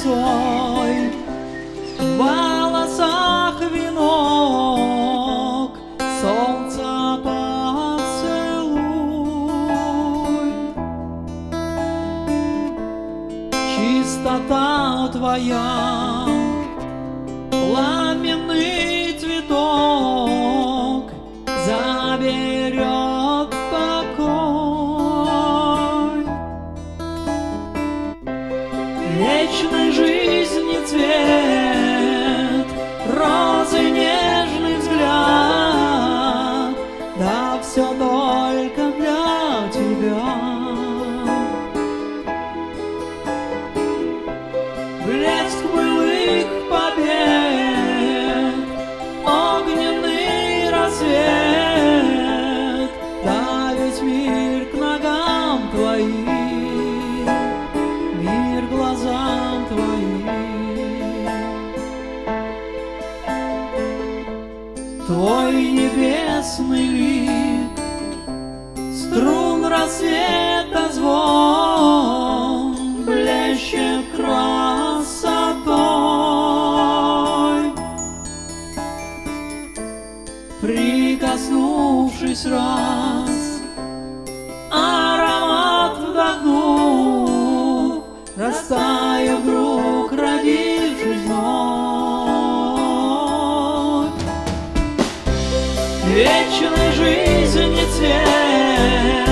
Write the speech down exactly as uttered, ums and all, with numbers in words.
листвой, в волосах венок, солнца поцелуй. Чистота твоя, пламенный цветок, заберет покой. Вечной жизни цвет, розы нежный взгляд, да все только для тебя. Блеск былых побед, огненный рассвет, да весь мир к ногам твоим, мир глазам твоим. Твой небесный лик, струн рассвета звон, блещет красотой. Прикоснувшись раз, аромат вдохнув, растаю вдруг, родившись вновь. Вечной жизни цвет,